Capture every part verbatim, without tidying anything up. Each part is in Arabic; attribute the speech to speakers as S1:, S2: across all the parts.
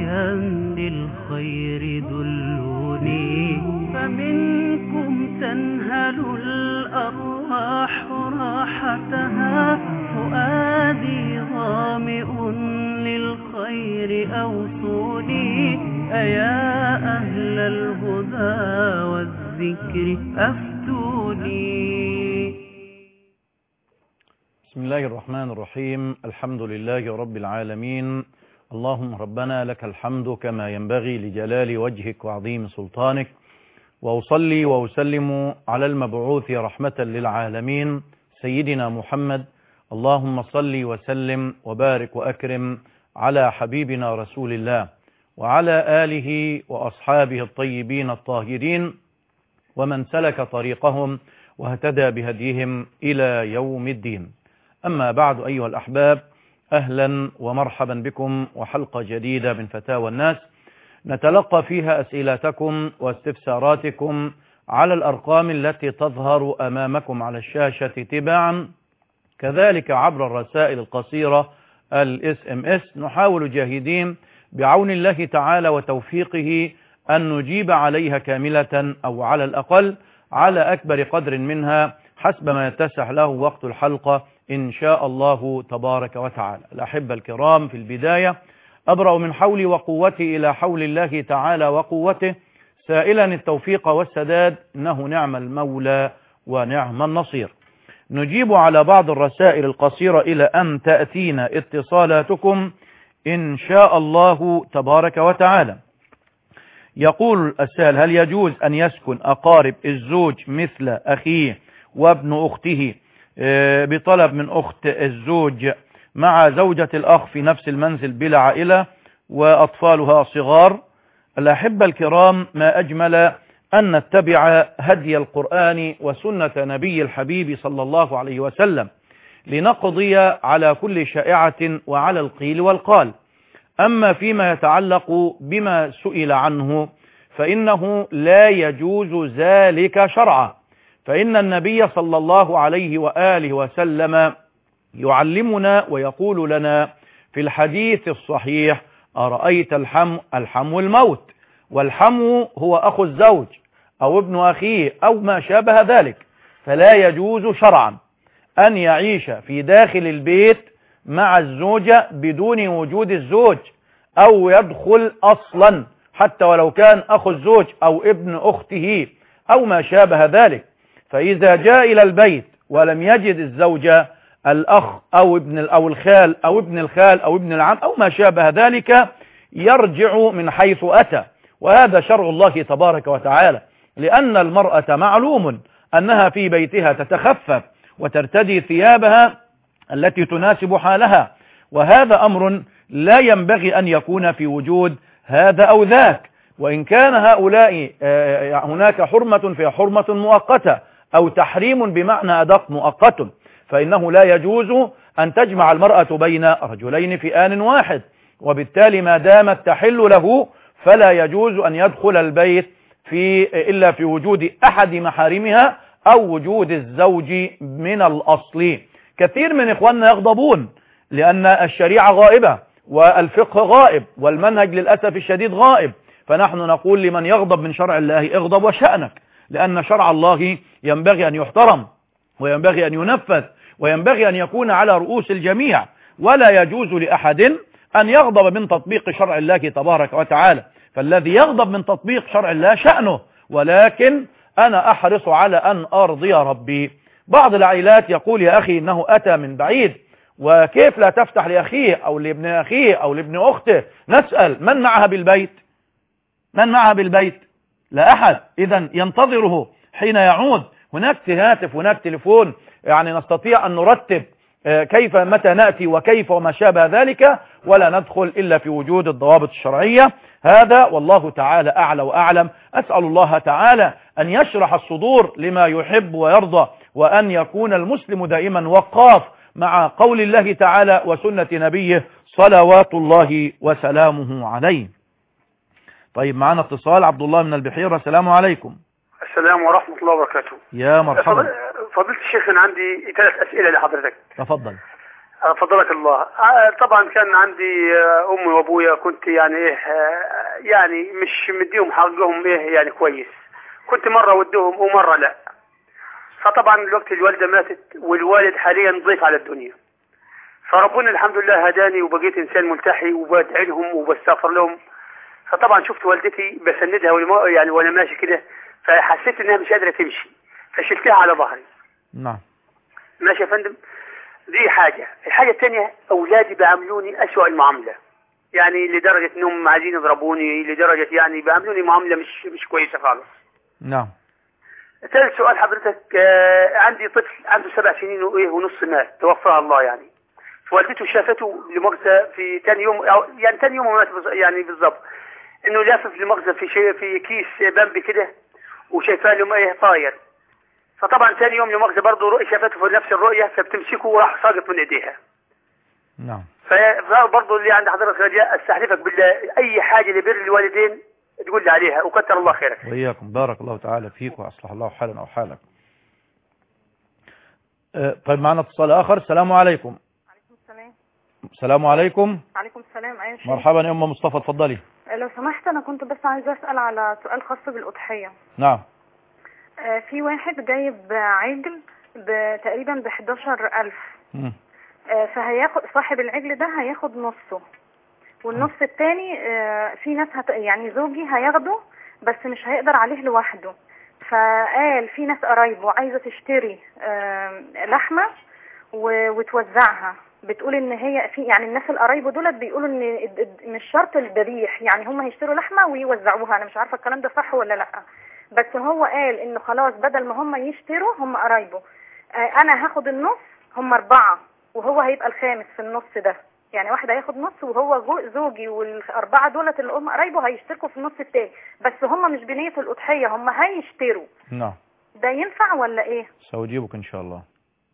S1: هاديا للخير دلوني، فمنكم تنهل الأرواح راحتها، فؤادي ظامئ للخير أوصوني، أيا أهل الهدى والذكر أفتوني.
S2: بسم الله الرحمن الرحيم. الحمد لله رب العالمين. اللهم ربنا لك الحمد كما ينبغي لجلال وجهك وعظيم سلطانك، وأصلي وأسلم على المبعوث رحمة للعالمين سيدنا محمد. اللهم صل وسلم وبارك وأكرم على حبيبنا رسول الله وعلى آله وأصحابه الطيبين الطاهرين ومن سلك طريقهم واهتدى بهديهم إلى يوم الدين. أما بعد أيها الأحباب، أهلا ومرحبا بكم وحلقة جديدة من فتاوى الناس نتلقى فيها أسئلتكم واستفساراتكم على الأرقام التي تظهر أمامكم على الشاشة تباعا، كذلك عبر الرسائل القصيرة الاس ام اس. نحاول جاهدين بعون الله تعالى وتوفيقه أن نجيب عليها كاملة أو على الأقل على أكبر قدر منها حسب ما يتسع له وقت الحلقة إن شاء الله تبارك وتعالى. الأحبة الكرام، في البداية أبرأ من حولي وقوتي إلى حول الله تعالى وقوته، سائلا التوفيق والسداد، إنه نعم المولى ونعم النصير. نجيب على بعض الرسائل القصيرة إلى أن تأتينا اتصالاتكم إن شاء الله تبارك وتعالى. يقول السائل: هل يجوز أن يسكن أقارب الزوج مثل أخيه وابن أخته بطلب من أخت الزوج مع زوجة الأخ في نفس المنزل بلا عائلة وأطفالها صغار؟ الأحبة الكرام، ما أجمل أن نتبع هدي القرآن وسنة نبي الحبيب صلى الله عليه وسلم لنقضي على كل شائعة وعلى القيل والقال. أما فيما يتعلق بما سئل عنه فإنه لا يجوز ذلك شرعا، فإن النبي صلى الله عليه وآله وسلم يعلمنا ويقول لنا في الحديث الصحيح: أرأيت الحم الحم الموت، والحم هو أخو الزوج أو ابن أخيه أو ما شابه ذلك. فلا يجوز شرعا أن يعيش في داخل البيت مع الزوجة بدون وجود الزوج، أو يدخل أصلا حتى ولو كان أخو الزوج أو ابن أخته أو ما شابه ذلك. فإذا جاء إلى البيت ولم يجد الزوجة، الأخ أو ابن أو الخال أو ابن الخال أو ابن العم أو ما شابه ذلك، يرجع من حيث أتى، وهذا شرع الله تبارك وتعالى، لأن المرأة معلوم أنها في بيتها تتخفف وترتدي ثيابها التي تناسب حالها، وهذا أمر لا ينبغي أن يكون في وجود هذا أو ذاك. وإن كان هؤلاء هناك حرمة في حرمة مؤقتة أو تحريم بمعنى أدق مؤقت، فإنه لا يجوز أن تجمع المرأة بين رجلين في آن واحد، وبالتالي ما دامت تحل له فلا يجوز أن يدخل البيت في إلا في وجود أحد محارمها أو وجود الزوج من الأصل. كثير من إخواننا يغضبون لأن الشريعة غائبة والفقه غائب والمنهج للأسف الشديد غائب، فنحن نقول لمن يغضب من شرع الله: اغضب وشأنك، لأن شرع الله ينبغي أن يحترم وينبغي أن ينفذ وينبغي أن يكون على رؤوس الجميع، ولا يجوز لأحد أن يغضب من تطبيق شرع الله تبارك وتعالى. فالذي يغضب من تطبيق شرع الله شأنه، ولكن أنا أحرص على أن أرضي ربي. بعض العائلات يقول: يا أخي إنه أتى من بعيد، وكيف لا تفتح لأخيه أو لابن أخيه أو لابن أخته؟ نسأل: من معها بالبيت؟ من معها بالبيت؟ لا أحد. إذن ينتظره حين يعود. هناك هاتف، هناك تليفون، يعني نستطيع أن نرتب كيف متى نأتي وكيف وما شابه ذلك، ولا ندخل إلا في وجود الضوابط الشرعية. هذا والله تعالى أعلى وأعلم. أسأل الله تعالى أن يشرح الصدور لما يحب ويرضى، وأن يكون المسلم دائما وقاف مع قول الله تعالى وسنة نبيه صلوات الله وسلامه عليه. طيب، معنا اتصال. عبد الله من البحيرة. السلام عليكم.
S3: السلام ورحمة الله وبركاته.
S2: يا مرحبا.
S3: فضيلة الشيخ، أنا عندي ثلاث أسئلة لحضرتك.
S2: تفضل.
S3: فضلك الله. طبعا كان عندي امي وابويا، كنت يعني ايه يعني مش مديهم حقهم ايه يعني كويس، كنت مره ودهم ومره لا. فطبعا الوقت الوالده ماتت والوالد حاليا ضيف على الدنيا، فربنا الحمد لله هداني وبقيت انسان ملتحي وبدعي لهم وبستغفر لهم. فطبعا شفت والدتي بسندها وانا يعني وانا ماشي كده، فحسيت انها مش قادره تمشي فشلتها على ظهري.
S2: نعم.
S3: ماشي يا فندم. دي حاجة. الحاجة الثانية أولادي بيعاملوني أسوأ المعاملة، يعني لدرجة إنهم عايزين يضربوني، لدرجة يعني بيعاملوني معاملة مش مش كويسة خالص.
S2: نعم.
S3: ثالث سؤال حضرتك، آه عندي طفل عنده سبع سنين وإيه ونص مات توفاها الله يعني. والدته شافته لمؤاخذة في ثاني يوم، أو يعني ثاني يوم مات يعني بالضبط، إنه لافف لمؤاخذة في شيء في كيس بامبي كده وشايفاه له إيه طاير. فطبعا ثاني يوم لمؤاخذة برضه شافته في نفس الرؤية فبتمسكه وراح ساقط من ايديها. نعم. فبرضه اللي عند حضرتك رجاء استحلفك بالله اي حاجة لبر الوالدين تقول لي عليها وكتر الله خيرك.
S2: وإياكم، بارك الله تعالى فيك وأصلح الله حالنا وحالك. أه طيب معنا اتصال آخر. السلام عليكم.
S4: عليكم السلام.
S2: السلام عليكم.
S4: عليكم السلام. أيوة
S2: مرحبا يا أم مصطفى، اتفضلي.
S4: لو سمحت أنا كنت بس عايزة أسأل على سؤال خاص بالأضحية.
S2: نعم.
S4: في واحد جايب عجل تقريبا ب حداشر ألف، فهياخد صاحب العجل ده هياخد نصه والنص التاني في ناس هت يعني زوجي هياخده بس مش هيقدر عليه لوحده. فقال في ناس قرايبه عايزة تشتري لحمة وتوزعها، بتقول ان هي في يعني الناس القرايبه دولت بيقولوا ان مش شرط الذبيح، يعني هم هيشتروا لحمة ويوزعوها. انا مش عارفة الكلام ده صح ولا لا، بس هو قال انه خلاص بدل ما هم يشتروا هم قرايبه آه انا هاخد النص، هم اربعة وهو هيبقى الخامس في النص ده، يعني واحد هياخد نص وهو زوجي والاربعة دولت اللي هم قرايبه هيشتركوا في النص التاني، بس هم مش بنية الأضحية، هم هيشتروا.
S2: نعم.
S4: ده ينفع ولا ايه؟
S2: سأجيبك ان شاء الله.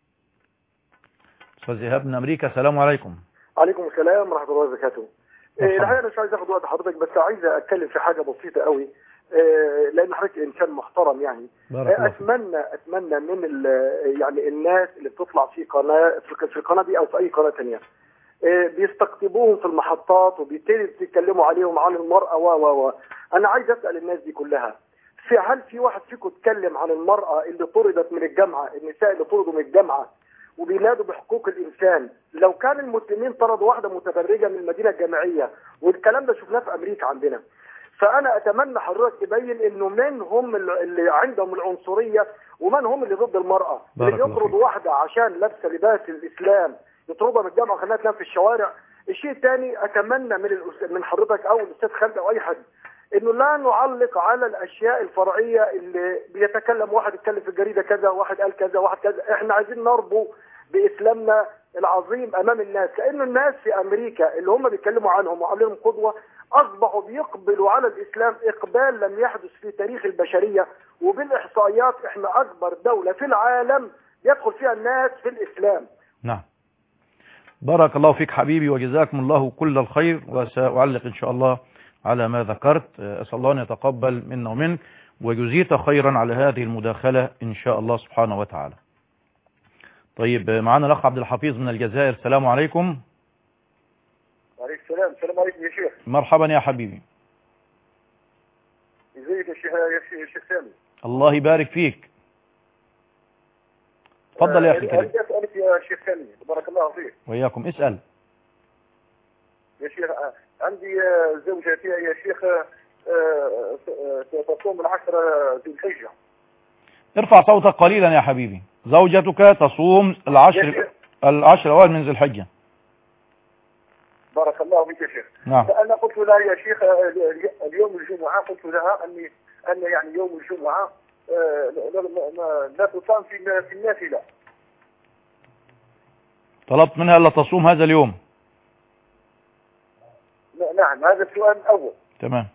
S2: استاذ ايهاب من امريكا، السلام عليكم.
S5: عليكم السلام ورحمة الله وبركاته. الحقيقة انا مش عايز اخد وقت حضرتك، بس عايز اتكلم في حاجة بسيطة قوي لان حضرتك انسان محترم يعني. اتمنى اتمنى من يعني الناس اللي بتطلع في قناه في القناه دي او في اي قناه ثانيه بيستقطبوهم في المحطات وبيبتدوا يتكلموا عليهم عن المراه و و و انا عايز اسال الناس دي كلها، في هل في واحد فيكم اتكلم عن المراه اللي طردت من الجامعه، النساء اللي طردوا من الجامعه وبينادوا بحقوق الانسان؟ لو كان المسلمين طردوا واحده متبرجه من المدينه الجامعيه، والكلام ده شفناه في امريكا عندنا. فأنا أتمنى حضرتك تبين إنه من هم اللي عندهم العنصرية ومن هم اللي ضد المرأة، اللي يطردوا واحدة عشان لابسة لباس الإسلام يطردها من الجامعة وخليها تنام في الشوارع. الشيء الثاني أتمنى من من حضرتك أو الأستاذ خالد أو أي حد إنه لا نعلق على الأشياء الفرعية اللي بيتكلم واحد يتكلم في الجريدة كذا واحد قال كذا واحد كذا. إحنا عايزين نربو بإسلامنا العظيم أمام الناس، لأن الناس في أمريكا اللي هم بيتكلموا عنهم وعاملين قدوة أصبحوا بيقبلوا على الإسلام إقبال لم يحدث في تاريخ البشرية، وبالإحصائيات إحنا أكبر دولة في العالم يدخل فيها الناس في الإسلام.
S2: نعم. بارك الله فيك حبيبي وجزاكم الله كل الخير، وسأعلق إن شاء الله على ما ذكرت. أسأل الله أن يتقبل منا ومنك ويجزيك خيرا على هذه المداخلة إن شاء الله سبحانه وتعالى. طيب معنا الأخ عبد الحفيظ من الجزائر، السلام عليكم.
S5: وعليكم السلام. السلام عليكم يا شيخ.
S2: مرحبا يا حبيبي.
S5: ازيك يا شيخ يا شيخ سامي؟
S2: الله يبارك فيك. تفضل يا اخي كده.
S5: اريد اسالك يا شيخ سامي بارك الله فيك.
S2: وإياكم اسال.
S5: يا شيخ عندي زوجتي يا شيخ تصوم العشرة ذي الحجة.
S2: ارفع صوتك قليلا يا حبيبي. زوجتك تصوم العشر العشر الاوائل من ذي الحجة.
S5: بارك الله فيك يا شيخ.
S2: نعم.
S5: فأنا قلت لها يا شيخ اليوم الجمعة، قلت لها أني أن يعني يوم الجمعة لا تصام في في النافلة.
S2: طلبت منها ألا تصوم هذا اليوم.
S5: نعم هذا السؤال الأول.
S2: تمام.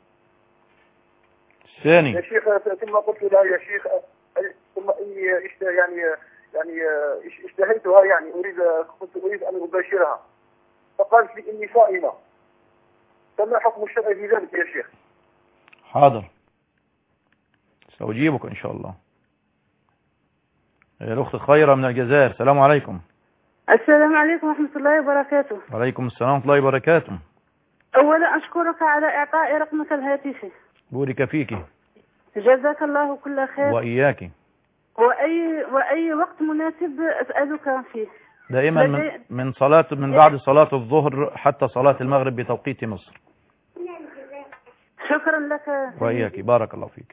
S2: الثاني
S5: يا شيخ ثم قلت لها يا شيخ ثم إني يعني يعني اشتهيتها يعني أريد كنت أريد أن أباشرها، فقالت لي إني صائمة، فما حكم الشرع في ذلك يا شيخ؟
S2: حاضر سأجيبك إن شاء الله. الأخت خيرة من الجزائر، السلام عليكم.
S6: السلام عليكم ورحمة الله وبركاته.
S2: وعليكم السلام ورحمة الله وبركاته.
S6: أولا أشكرك على إعطاء رقمك الهاتفي.
S2: بورك فيك.
S6: جزاك الله كل خير.
S2: وإياك.
S6: وأي وأي وقت مناسب أسألك فيه.
S2: دائما من, من صلاة من بعد صلاة الظهر حتى صلاة المغرب بتوقيت مصر.
S6: شكرا لك.
S2: وإياك بارك الله فيك.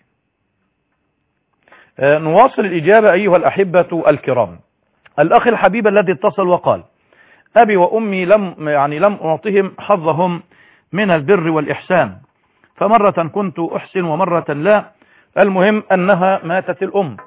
S2: آه نواصل الإجابة أيها الأحبة الكرام. الأخ الحبيب الذي اتصل وقال: أبي وأمي لم يعني لم أعطهم حظهم من البر والإحسان، فمرة كنت أحسن ومرة لا، المهم أنها ماتت الأم.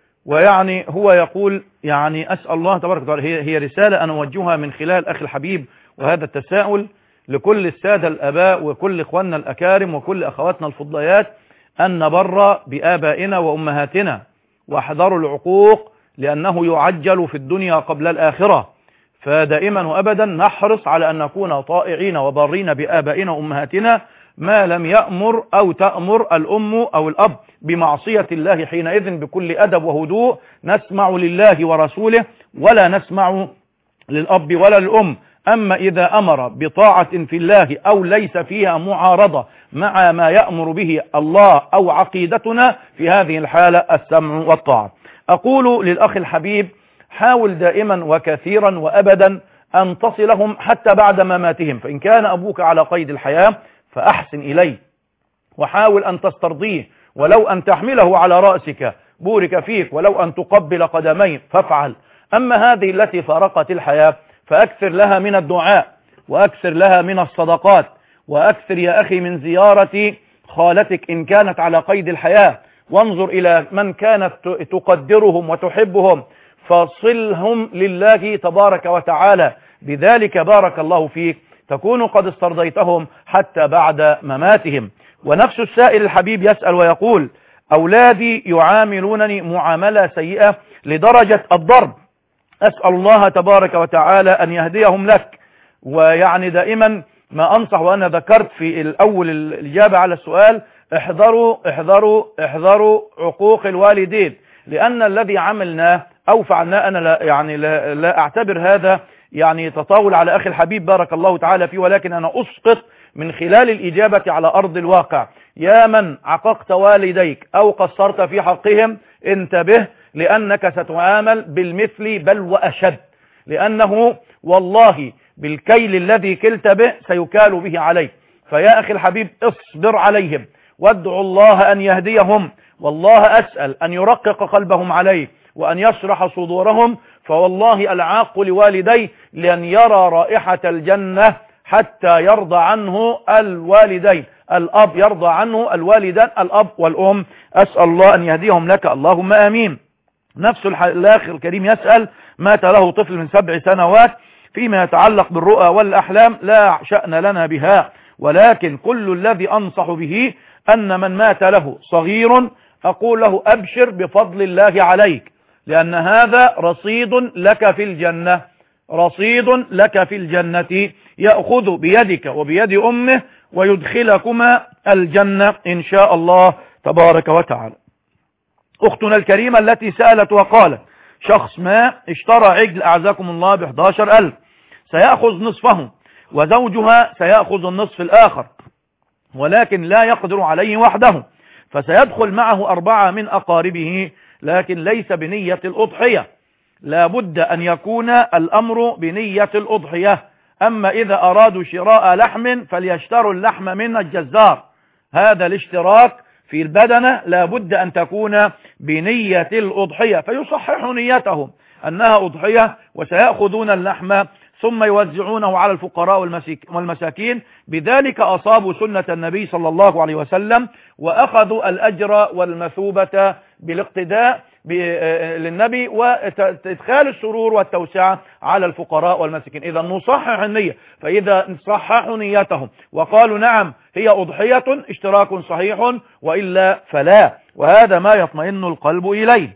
S2: ويعني هو يقول يعني أسأل الله تبارك وتعالى، هي, هي رسالة أنا أوجهها من خلال أخي الحبيب وهذا التساؤل لكل السادة الأباء وكل إخواننا الأكارم وكل أخواتنا الفضليات أن نبر بآبائنا وأمهاتنا واحذروا العقوق لأنه يعجل في الدنيا قبل الآخرة. فدائما وأبدا نحرص على أن نكون طائعين وبارين بآبائنا وأمهاتنا ما لم يأمر أو تأمر الأم أو الأب بمعصية الله، حينئذ بكل أدب وهدوء نسمع لله ورسوله ولا نسمع للأب ولا للأم. أما إذا أمر بطاعة في الله أو ليس فيها معارضة مع ما يأمر به الله أو عقيدتنا، في هذه الحالة السمع والطاعة. أقول للأخ الحبيب: حاول دائما وكثيرا وأبدا أن تصلهم حتى بعد مماتهم، فإن كان أبوك على قيد الحياة فأحسن إليه وحاول أن تسترضيه، ولو أن تحمله على رأسك بورك فيك، ولو أن تقبل قدميه فافعل. أما هذه التي فارقت الحياة فأكثر لها من الدعاء وأكثر لها من الصدقات، وأكثر يا أخي من زيارة خالتك إن كانت على قيد الحياة، وانظر إلى من كانت تقدرهم وتحبهم فصلهم لله تبارك وتعالى، بذلك بارك الله فيك تكون قد استرضيتهم حتى بعد مماتهم. ونفس السائل الحبيب يسأل ويقول: أولادي يعاملونني معاملة سيئة لدرجة الضرب، أسأل الله تبارك وتعالى أن يهديهم لك. ويعني دائما ما أنصح، وأنا ذكرت في الأول الإجابة على السؤال: احذروا احذروا احذروا عقوق الوالدين، لأن الذي عملناه أو فعلناه أنا لا يعني لا, لا أعتبر هذا يعني تطاول على أخي الحبيب بارك الله تعالى فيه، ولكن أنا أسقط من خلال الإجابة على أرض الواقع. يا من عققت والديك أو قصرت في حقهم انتبه، لأنك ستعامل بالمثل بل وأشد، لأنه والله بالكيل الذي كلت به سيكال به عليك. فيا أخي الحبيب اصبر عليهم وادعوا الله أن يهديهم، والله أسأل أن يرقق قلبهم عليه وأن يشرح صدورهم، فوالله العاق لوالديه لأن يرى رائحة الجنة حتى يرضى عنه الوالدين، الأب يرضى عنه الوالدان الأب والأم. أسأل الله أن يهديهم لك اللهم آمين. نفس الأخ الكريم يسأل: مات له طفل من سبع سنوات، فيما يتعلق بالرؤى والأحلام لا شأن لنا بها، ولكن كل الذي أنصح به أن من مات له صغير أقول له أبشر بفضل الله عليك، لأن هذا رصيد لك في الجنة، رصيد لك في الجنة يأخذ بيدك وبيد أمه ويدخلكما الجنة إن شاء الله تبارك وتعالى. أختنا الكريمة التي سألت وقالت: شخص ما اشترى عجل أعزكم الله ب أحد عشر ألف، سيأخذ نصفه وزوجها سيأخذ النصف الآخر، ولكن لا يقدر عليه وحده، فسيدخل معه أربعة من أقاربه، لكن ليس بنية الأضحية، لا بد أن يكون الأمر بنية الأضحية. أما إذا أرادوا شراء لحم فليشتروا اللحم من الجزار، هذا الاشتراك في البدنة لا بد أن تكون بنية الأضحية، فيصححوا نيتهم أنها أضحية وسيأخذون اللحم ثم يوزعونه على الفقراء والمساكين، بذلك أصابوا سنة النبي صلى الله عليه وسلم وأخذوا الأجر والمثوبة بالاقتداء للنبي وإدخال السرور والتوسعة على الفقراء والمساكين. إذا نصحح النية، فإذا صححوا نيتهم وقالوا نعم هي أضحية اشتراك صحيح، وإلا فلا، وهذا ما يطمئن القلب إليه.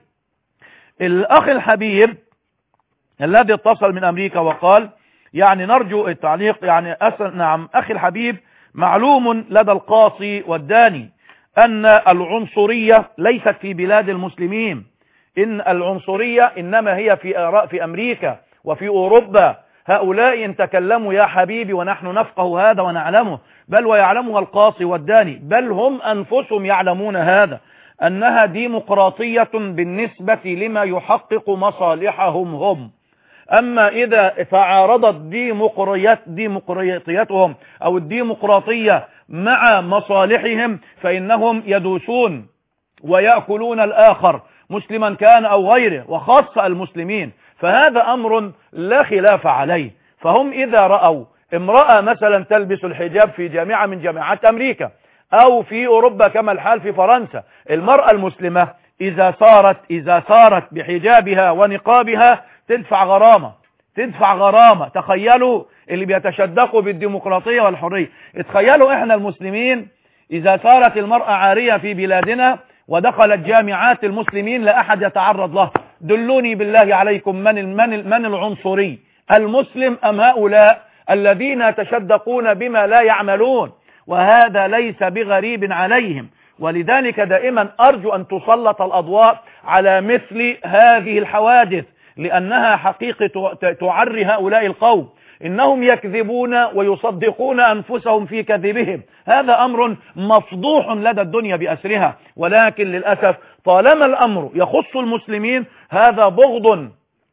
S2: الأخ الحبيب الذي اتصل من أمريكا وقال يعني نرجو التعليق، يعني أسأل نعم أخي الحبيب، معلوم لدى القاصي والداني أن العنصرية ليست في بلاد المسلمين، إن العنصرية إنما هي في آراء في أمريكا، وفي أوروبا هؤلاء إن تكلموا يا حبيبي ونحن نفقه هذا ونعلمه، بل ويعلمها القاصي والداني، بل هم أنفسهم يعلمون هذا، أنها ديمقراطية بالنسبة لما يحقق مصالحهم هم. أما إذا تعارضت ديمقراطيات ديمقراطيتهم أو الديمقراطية مع مصالحهم فإنهم يدوسون ويأكلون الآخر مسلما كان أو غيره، وخاصة المسلمين، فهذا أمر لا خلاف عليه. فهم إذا رأوا امرأة مثلا تلبس الحجاب في جامعة من جامعات أمريكا أو في أوروبا كما الحال في فرنسا، المرأة المسلمة إذا صارت إذا صارت بحجابها ونقابها تدفع غرامة تدفع غرامة. تخيلوا اللي بيتشدقوا بالديمقراطية والحرية، تخيلوا إحنا المسلمين إذا صارت المرأة عارية في بلادنا ودخلت جامعات المسلمين لا أحد يتعرض له. دلوني بالله عليكم من من من العنصري، المسلم أم هؤلاء الذين يتشدقون بما لا يعملون؟ وهذا ليس بغريب عليهم. ولذلك دائما أرجو أن تسلط الأضواء على مثل هذه الحوادث، لأنها حقيقة تعري هؤلاء القوم. إنهم يكذبون ويصدقون أنفسهم في كذبهم، هذا أمر مفضوح لدى الدنيا بأسرها. ولكن للأسف طالما الأمر يخص المسلمين هذا بغض،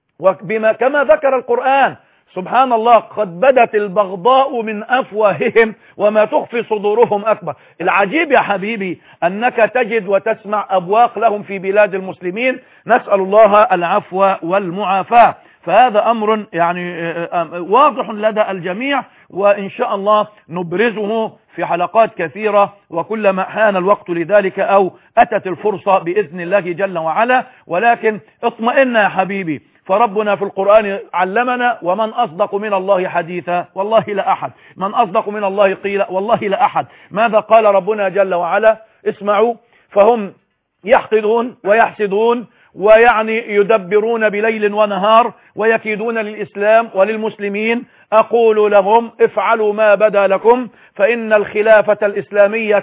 S2: وبما كما ذكر القرآن سبحان الله قد بدت البغضاء من أفواههم وما تخفي صدورهم أكبر. العجيب يا حبيبي أنك تجد وتسمع أبواق لهم في بلاد المسلمين، نسأل الله العفو والمعافاة. فهذا أمر يعني واضح لدى الجميع، وإن شاء الله نبرزه في حلقات كثيرة، وكلما حان الوقت لذلك أو أتت الفرصة بإذن الله جل وعلا. ولكن اطمئن يا حبيبي، فربنا في القرآن علمنا: ومن أصدق من الله حديثا والله لا أحد، من أصدق من الله قيلا والله لا أحد. ماذا قال ربنا جل وعلا؟ اسمعوا: فهم يحقدون ويحسدون ويعني يدبرون بليل ونهار ويكيدون للإسلام وللمسلمين. أقول لهم: افعلوا ما بدا لكم، فإن الخلافة الإسلامية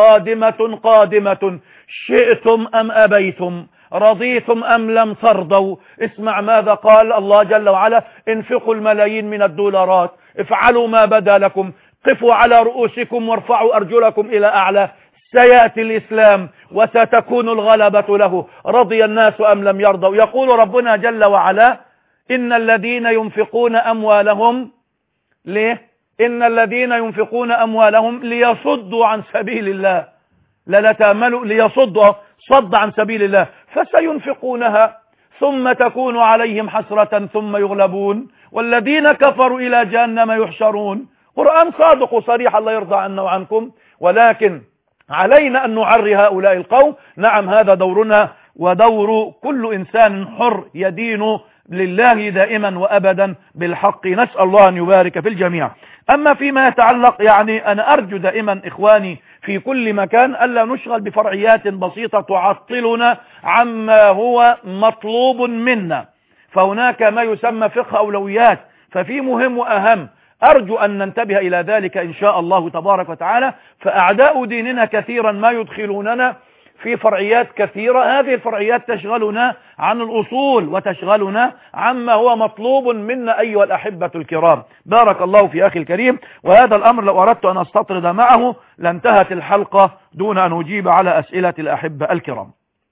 S2: قادمة قادمة شئتم أم أبيتم، رضيتم أم لم ترضوا. اسمع ماذا قال الله جل وعلا: انفقوا الملايين من الدولارات، افعلوا ما بدا لكم، قفوا على رؤوسكم وارفعوا أرجلكم إلى أعلى، سيأتي الإسلام وستكون الغلبة له، رضي الناس أم لم يرضوا. يقول ربنا جل وعلا: إن الذين ينفقون أموالهم ليه؟ إن الذين ينفقون أموالهم ليصدوا عن سبيل الله، لا تأملوا، ليصدوا صد عن سبيل الله، فسينفقونها ثم تكون عليهم حسرة ثم يغلبون والذين كفروا إلى جهنم يحشرون. قرآن صادق وصريح، الله يرضى عنا وعنكم. ولكن علينا أن نعري هؤلاء القوم. نعم، هذا دورنا ودور كل إنسان حر يدين لله دائما وأبدا بالحق. نسأل الله أن يبارك في الجميع. أما فيما يتعلق، يعني أنا أرجو دائما إخواني في كل مكان ألا نشغل بفرعيات بسيطة تعطلنا عما هو مطلوب منا، فهناك ما يسمى فقه أولويات، ففي مهم وأهم. أرجو أن ننتبه إلى ذلك إن شاء الله تبارك وتعالى. فأعداء ديننا كثيرا ما يدخلوننا في فرعيات كثيرة، هذه الفرعيات تشغلنا عن الأصول وتشغلنا عما هو مطلوب منا أيها الأحبة الكرام. بارك الله في أخي الكريم. وهذا الأمر لو أردت أن أستطرد معه لانتهت الحلقة دون أن أجيب على أسئلة الأحبة الكرام.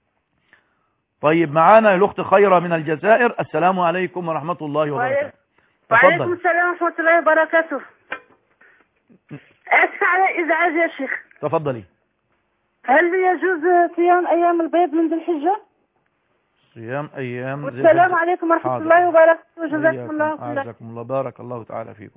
S2: طيب، معانا الأخت خيرة من الجزائر. السلام عليكم ورحمة الله وبركاته.
S6: وعليكم السلام ورحمة الله وبركاته. أسف على الإزعاج يا شيخ.
S2: تفضلي.
S6: هل يجوز صيام أيام البيض من ذي الحجة؟
S2: صيام أيام ذي
S6: الحجة. والسلام عليكم ورحمة حاضر. الله وبركاته. وجزاكم الله خيرا.
S2: أعزكم الله. بارك الله تعالى فيكم.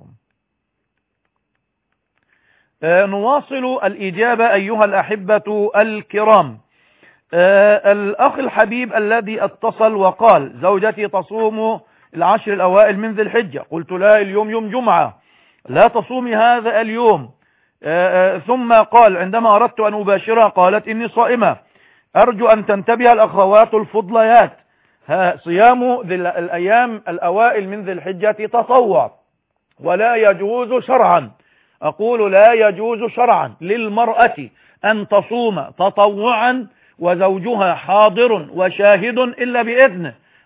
S2: آه نواصل الإجابة أيها الأحبة الكرام. آه الأخ الحبيب الذي اتصل وقال: زوجتي تصوم العشر الأوائل من ذي الحجة. قلت لها: اليوم يوم جمعة، لا تصومي هذا اليوم. آآ آآ ثم قال: عندما أردت أن أباشرها قالت: إني صائمة. أرجو أن تنتبه الأخوات الفضليات، صيام ذي الأيام الأوائل من ذي الحجة تطوع ولا يجوز شرعا. أقول لا يجوز شرعا للمرأة أن تصوم تطوعا وزوجها حاضر وشاهد إلا بإذنه.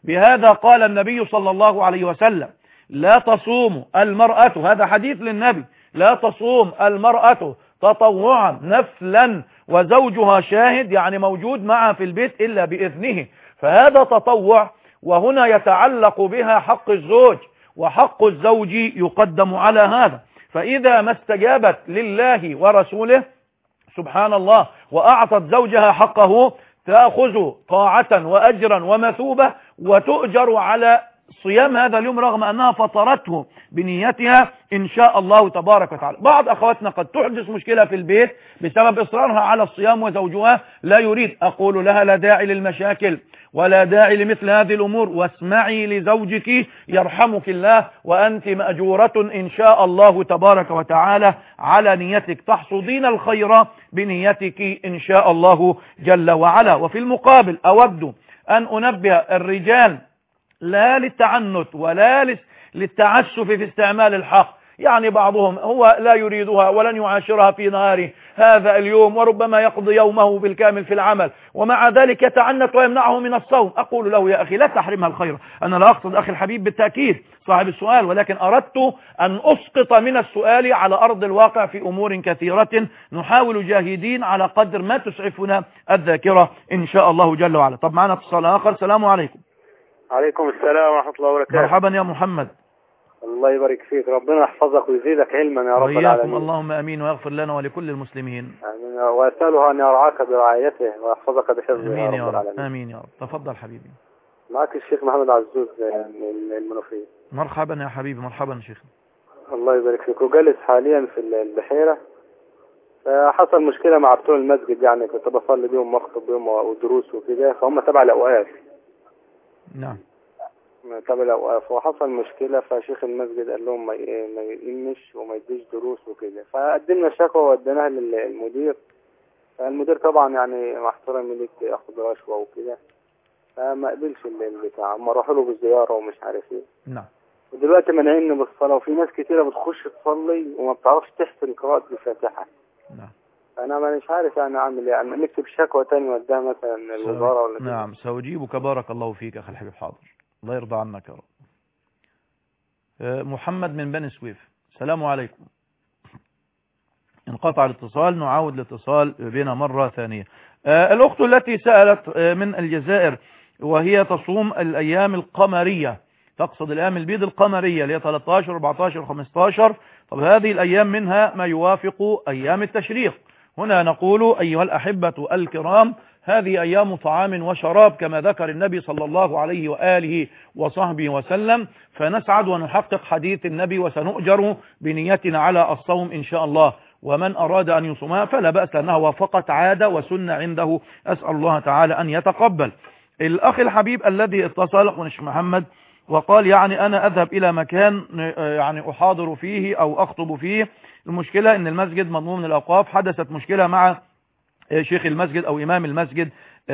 S2: بهذا قال النبي صلى الله عليه وسلم: لا تصوم المرأة، هذا حديث للنبي، لا تصوم المرأة تطوعا نفلا وزوجها شاهد، يعني موجود معها في البيت، إلا بإذنه. فهذا تطوع، وهنا يتعلق بها حق الزوج، وحق الزوج يقدم على هذا. فإذا ما استجابت لله ورسوله سبحان الله وأعطت زوجها حقه، تأخذ طاعة وأجرا ومثوبة، وتؤجر على صيام هذا اليوم رغم أنها فطرته بنيتها إن شاء الله تبارك وتعالى. بعض أخواتنا قد تحدث مشكلة في البيت بسبب إصرارها على الصيام وزوجها لا يريد. أقول لها: لا داعي للمشاكل ولا داعي لمثل هذه الأمور، واسمعي لزوجك يرحمك الله، وأنت مأجورة إن شاء الله تبارك وتعالى على نيتك، تحصدين الخير بنيتك إن شاء الله جل وعلا. وفي المقابل أود أن أنبه الرجال لا للتعنت ولا للتعسف في استعمال الحق. يعني بعضهم هو لا يريدها ولن يعاشرها في نهاره هذا اليوم، وربما يقضي يومه بالكامل في العمل، ومع ذلك يتعنت ويمنعه من الصوم. أقول له: يا أخي لا تحرمها الخير. أنا لا أقصد أخي الحبيب بالتأكيد صاحب السؤال، ولكن أردت أن أسقط من السؤال على أرض الواقع في أمور كثيرة نحاول جاهدين على قدر ما تسعفنا الذاكرة إن شاء الله جل وعلا. طب معنا اتصال آخر. السلام عليكم.
S7: عليكم السلام ورحمة الله وبركاته.
S2: مرحبا يا محمد.
S7: الله يبارك فيك، ربنا يحفظك ويزيدك علما يا رب العالمين.
S2: اللهم امين، ويغفر لنا ولكل المسلمين.
S7: امين، واساله ان يرعاك برعايته ويحفظك بحفظه
S2: يا رب,
S7: يا رب العالمين.
S2: امين يا رب. تفضل حبيبي.
S7: معك الشيخ محمد عزوز من المنوفيه.
S2: مرحبا يا حبيبي. مرحبا يا شيخ.
S7: الله يبارك فيك. وجالس حاليا في البحيره، فحصل مشكله مع بتوع المسجد، يعني كنت بصلي بيهم واخطب بيهم ودروس وكده، فهم تبع الاوقاف.
S2: نعم
S7: تبع الاوقاف، وحصل مشكله، فشيخ المسجد قال لهم ما ما يقيمش وما يديش دروس وكده، فقدمنا شكوى ووديناها للمدير. فالمدير طبعا يعني مع احترامي ليك ياخد رشوه وكده، فما قبلش البتاع، اما راحوا له بالزياره ومش عارف ايه.
S2: نعم.
S7: ودلوقتي مانعيني بالصلاه، وفي ناس كتيره بتخش تصلي وما بتعرفش تحسن قراءه الفاتحه.
S2: نعم.
S7: انا مش عارف يعني اعمل ايه، يعني نكتب شكوى ثانيه وديها مثلا الوزاره ولا.
S2: نعم سأجيبك. بارك الله فيك اخي الحبيب. حاضر، الله يرضى عنك يا رب. محمد من بني سويف. السلام عليكم. انقطع الاتصال، نعاود الاتصال بنا مرة ثانية. الأخت التي سألت من الجزائر وهي تصوم الأيام القمرية، تقصد الأيام البيض القمرية اللي هي ثلاثة عشر أربعة عشر خمسة عشر. طب هذه الأيام منها ما يوافق أيام التشريق. هنا نقول أيها الأحبة الكرام، هذه أيام طعام وشراب كما ذكر النبي صلى الله عليه وآله وصحبه وسلم، فنسعد ونحقق حديث النبي وسنؤجر بنيتنا على الصوم إن شاء الله. ومن أراد أن يصومها فلا بأس، أنها وافقت عادة وسنة عنده، أسأل الله تعالى أن يتقبل. الأخ الحبيب الذي اتصل ونشك محمد وقال يعني أنا أذهب إلى مكان يعني أحاضر فيه أو أخطب فيه، المشكلة أن المسجد مضمون من الأوقاف، حدثت مشكلة مع شيخ المسجد أو إمام المسجد،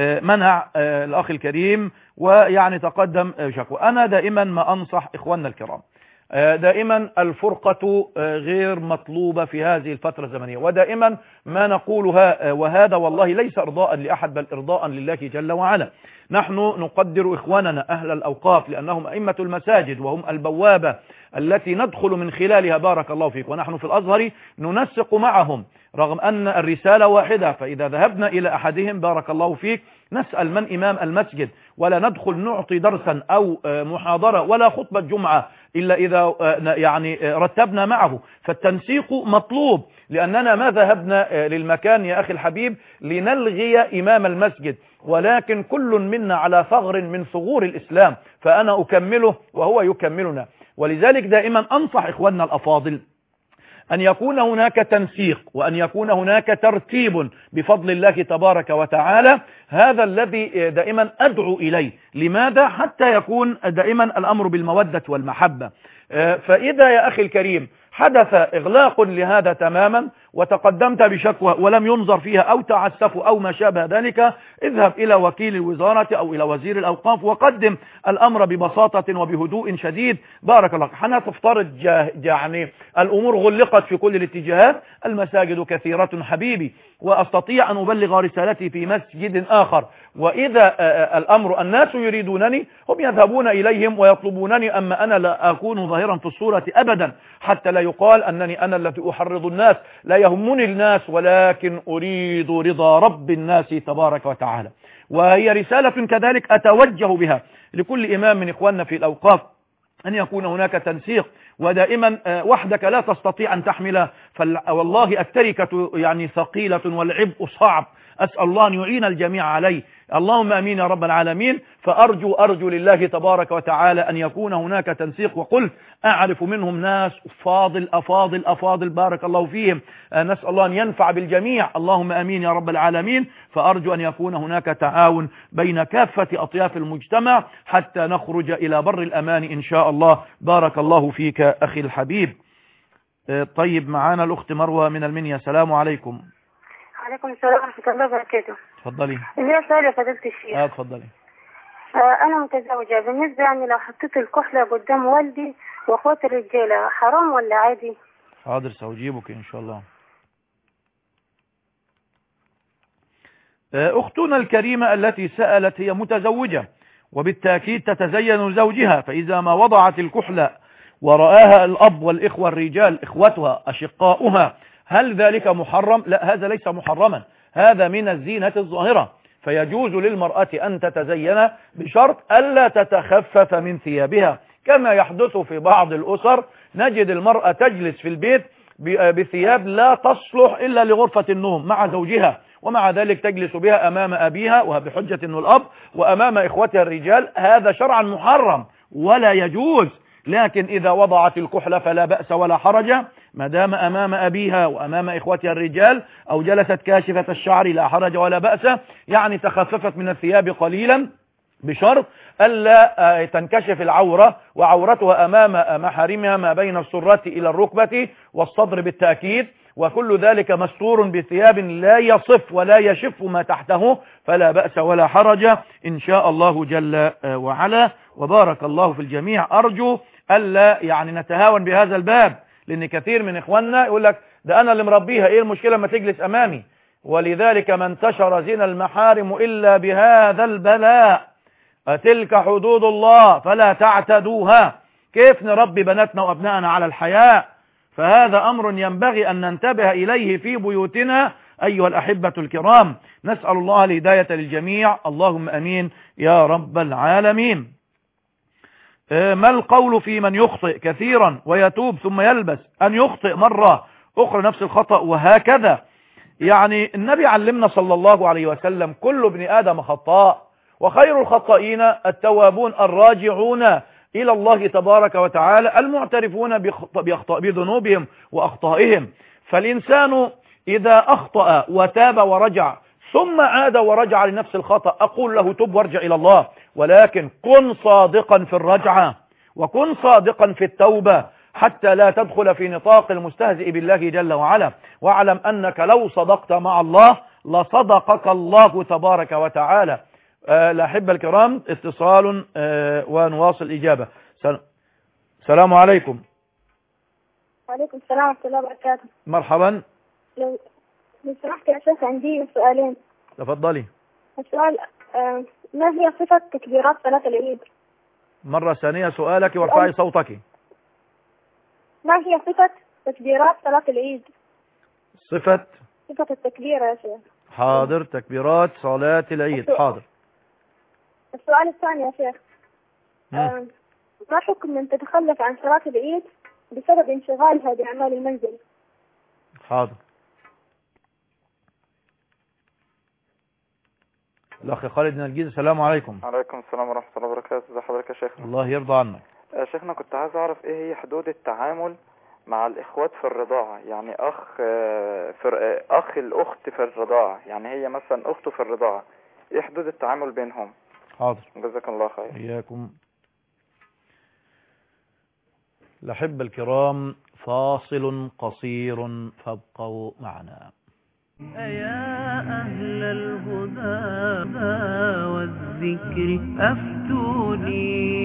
S2: منع الأخ الكريم ويعني تقدم شكوى. أنا دائما ما أنصح إخواننا الكرام، دائما الفرقة غير مطلوبة في هذه الفترة الزمنية، ودائما ما نقولها وهذا والله ليس إرضاء لأحد بل إرضاء لله جل وعلا. نحن نقدر إخواننا أهل الأوقاف لأنهم أئمة المساجد وهم البوابة التي ندخل من خلالها، بارك الله فيك. ونحن في الأزهر ننسق معهم رغم أن الرسالة واحدة، فإذا ذهبنا إلى أحدهم بارك الله فيك نسأل من إمام المسجد، ولا ندخل نعطي درسا أو محاضرة ولا خطبة جمعة إلا إذا يعني رتبنا معه. فالتنسيق مطلوب، لأننا ما ذهبنا للمكان يا أخي الحبيب لنلغي إمام المسجد، ولكن كل منا على ثغر من ثغور الإسلام، فأنا أكمله وهو يكملنا. ولذلك دائما أنصح إخواننا الأفاضل أن يكون هناك تنسيق وأن يكون هناك ترتيب بفضل الله تبارك وتعالى. هذا الذي دائما أدعو إليه. لماذا؟ حتى يكون دائما الأمر بالمودة والمحبة. فإذا يا أخي الكريم حدث إغلاق لهذا تماما وتقدمت بشكوى ولم ينظر فيها أو تعسف أو ما شابه ذلك، اذهب إلى وكيل الوزارة أو إلى وزير الأوقاف وقدم الأمر ببساطة وبهدوء شديد. بارك الله. حنا تفترض يعني الأمور غلقت في كل الاتجاهات، المساجد كثيرة حبيبي، وأستطيع أن أبلغ رسالتي في مسجد آخر وإذا الأمر الناس يريدونني هم يذهبون إليهم ويطلبونني، أما أنا لا أكون ظاهرا في الصورة أبدا حتى لا يقال أنني أنا الذي أحرض الناس. لا يهمني الناس، ولكن أريد رضا رب الناس تبارك وتعالى. وهي رسالة كذلك أتوجه بها لكل إمام من إخواننا في الأوقاف، أن يكون هناك تنسيق. ودائما وحدك لا تستطيع أن تحمل، والله التركة يعني ثقيلة والعبء صعب. أسأل الله أن يعين الجميع عليه، اللهم أمين يا رب العالمين. فأرجو أرجو لله تبارك وتعالى أن يكون هناك تنسيق. وقلت أعرف منهم ناس فاضل أفاضل أفاضل بارك الله فيهم، نسأل الله أن ينفع بالجميع، اللهم أمين يا رب العالمين. فأرجو أن يكون هناك تعاون بين كافة أطياف المجتمع حتى نخرج إلى بر الأمان إن شاء الله. بارك الله فيك أخي الحبيب. طيب، معانا الأخت مروة من المنيا. السلام عليكم.
S8: عليكم السلام ورحمة الله وبركاته.
S2: تفضلي.
S8: ليه سؤال يا فضيلة الشيخ؟
S2: اه تفضلي.
S8: آه أنا متزوجة، بالنسبة يعني لو حطيت الكحلة قدام والدي وأخوات الرجالة حرام ولا عادي؟
S2: حاضر، سأجيبك إن شاء الله. أختنا الكريمة التي سألت هي متزوجة، وبالتأكيد تتزين زوجها، فإذا ما وضعت الكحلة ورآها الأب والإخوة الرجال إخوتها أشقاؤها، هل ذلك محرم؟ لا، هذا ليس محرما، هذا من الزينة الظاهرة. فيجوز للمرأة أن تتزين بشرط ألا تتخفف من ثيابها، كما يحدث في بعض الأسر، نجد المرأة تجلس في البيت بثياب لا تصلح إلا لغرفة النوم مع زوجها، ومع ذلك تجلس بها أمام أبيها وبحجة أنه الأب وأمام إخوتها الرجال. هذا شرعا محرم ولا يجوز. لكن إذا وضعت الكحلة فلا بأس ولا حرج، ما دام أمام أبيها وأمام إخوتها الرجال، أو جلست كاشفة الشعر لا حرج ولا بأس، يعني تخففت من الثياب قليلا، بشرط ألا تنكشف العورة، وعورتها أمام محارمها ما بين السرة إلى الركبة والصدر بالتأكيد، وكل ذلك مستور بثياب لا يصف ولا يشف ما تحته، فلا بأس ولا حرج إن شاء الله جل وعلا. وبارك الله في الجميع. أرجو ألا يعني نتهاون بهذا الباب، لأن كثير من إخواننا يقول لك ده أنا اللي مربيها، إيه المشكلة ما تجلس أمامي؟ ولذلك ما انتشر زنا المحارم إلا بهذا البلاء. تلك حدود الله فلا تعتدوها. كيف نربي بناتنا وأبنائنا على الحياء؟ فهذا أمر ينبغي أن ننتبه إليه في بيوتنا أيها الأحبة الكرام. نسأل الله الهداية للجميع، اللهم أمين يا رب العالمين. ما القول في من يخطئ كثيرا ويتوب ثم يلبس أن يخطئ مرة أخرى نفس الخطأ وهكذا؟ يعني النبي علمنا صلى الله عليه وسلم كل ابن آدم خطاء، وخير الخطائين التوابون الراجعون إلى الله تبارك وتعالى المعترفون بذنوبهم وأخطائهم. فالإنسان إذا أخطأ وتاب ورجع ثم عاد ورجع لنفس الخطأ، أقول له تب وارجع إلى الله، ولكن كن صادقا في الرجعة وكن صادقا في التوبة حتى لا تدخل في نطاق المستهزئ بالله جل وعلا. واعلم أنك لو صدقت مع الله لصدقك الله تبارك وتعالى. أه الأحبة الكرام، اتصال أه ونواصل الإجابة. السلام عليكم.
S8: وعليكم السلام ورحمة الله وبركاته.
S2: مرحبا.
S8: لو لو سمحت يا شيخ عندي سؤالين.
S2: تفضلي.
S8: السؤال آه ما هي صفة تكبيرات صلاة العيد؟
S2: مرة ثانية سؤالك وارفعي صوتك.
S8: ما هي صفة تكبيرات صلاة العيد؟
S2: صفة
S8: صفة التكبير يا شيخ.
S2: حاضر، تكبيرات صلاة العيد. حاضر.
S8: السؤال الثاني يا شيخ، آه ما حكم من تتخلف عن صلاة العيد بسبب انشغالها بأعمال المنزل؟
S2: حاضر. الأخ خالد من الجيزة. السلام عليكم.
S9: عليكم السلام ورحمة الله وبركاته. ازي حضرتك يا شيخنا؟
S2: الله يرضى عنك.
S9: يا شيخنا كنت عايز أعرف إيه هي حدود التعامل مع الإخوات في الرضاعة، يعني أخ في أخ الأخت في الرضاعة، يعني هي مثلا أخته في الرضاعة، إيه حدود التعامل بينهم؟
S2: حاضر.
S9: جزاك الله خير.
S2: إياكم. الأحبة الكرام، فاصل قصير فابقوا معنا.
S1: أيا أهل الهدى والذكر أفتوني.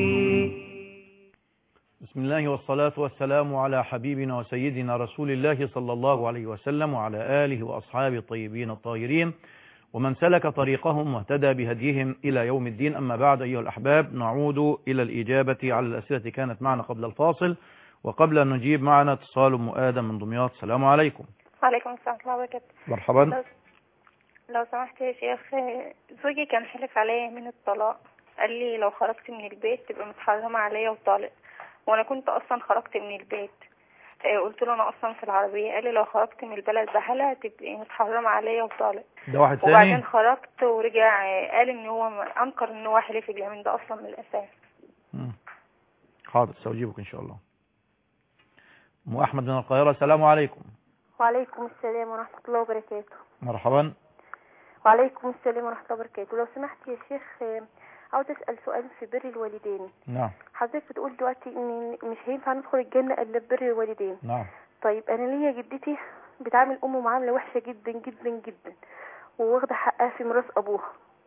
S2: بسم الله والصلاة والسلام على حبيبنا وسيدنا رسول الله صلى الله عليه وسلم وعلى آله وأصحابه الطيبين الطاهرين ومن سلك طريقهم واهتدى بهديهم إلى يوم الدين. أما بعد أيها الأحباب، نعود إلى الإجابة على الأسئلة التي كانت معنا قبل الفاصل. وقبل أن نجيب معنا اتصال أم آدم من دمياط. السلام عليكم.
S10: وعليكم السلام ورحمة الله وبركاته.
S2: مرحبا.
S10: لو, لو سمحت يا شيخ، زوجي كان حلف عليا من الطلاق، قال لي لو خرجت من البيت تبقى متحرمة عليا وطالق، وأنا كنت أصلا خرجت من البيت. قلت له أنا أصلا في العربية، قال لي لو خرجت من البلد بحالها تبقى متحرمة عليا وطالق.
S2: ده واحد ثاني.
S10: وبعدين خرجت ورجع قال إن هو أنكر إن هو حلف اليمين ده أصلا من الأساس.
S2: حاضر، سأجيبك إن شاء الله. أم أحمد من القاهرة. السلام عليكم.
S11: وعليكم السلام ورحمة الله وبركاته.
S2: مرحبا.
S11: وعليكم السلام ورحمة الله وبركاته. لو سمحت يا شيخ، عاوز أسأل سؤال في بر الوالدين.
S2: نعم.
S11: حضرتك بتقول دلوقتي إن مش هينفع ندخل الجنة إلا ببر الوالدين.
S2: نعم.
S11: طيب أنا ليا جدتي بتعامل أمه معاملة وحشة جدا جدا جدا، وواخدة حقها في ميراث أبوها،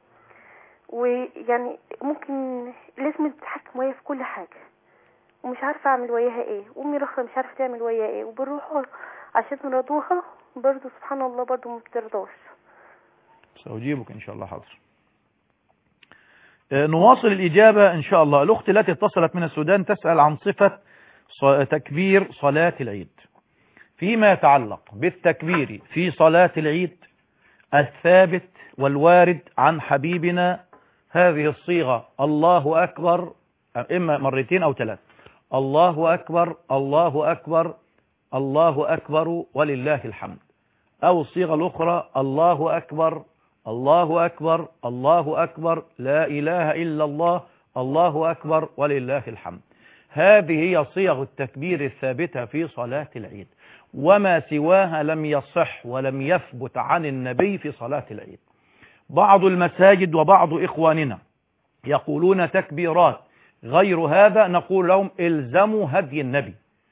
S11: ويعني ممكن لازم تتحكم وياها في كل حاجة، ومش عارفة أعمل وياها إيه، وأمي رخصة مش عارفة تعمل وياها إيه، وبنروحوا عشان نرضوها برضه سبحان الله برضه ما بترضاش.
S2: سأجيبك إن شاء الله. حاضر. نواصل الإجابة إن شاء الله. الأخت التي اتصلت من السودان تسأل عن صفة تكبير صلاة العيد. فيما يتعلق بالتكبير في صلاة العيد، الثابت والوارد عن حبيبنا هذه الصيغة: الله أكبر، إما مرتين أو ثلاث، الله أكبر الله أكبر الله أكبر ولله الحمد، أو الصيغة الأخرى: الله أكبر الله أكبر الله أكبر لا إله إلا الله الله أكبر ولله الحمد. هذه هي صيغ التكبير الثابتة في صلاة العيد، وما سواها لم يصح ولم يثبت عن النبي في صلاة العيد. بعض المساجد وبعض إخواننا يقولون تكبيرات غير هذا، نقول لهم الزموا هدي النبي،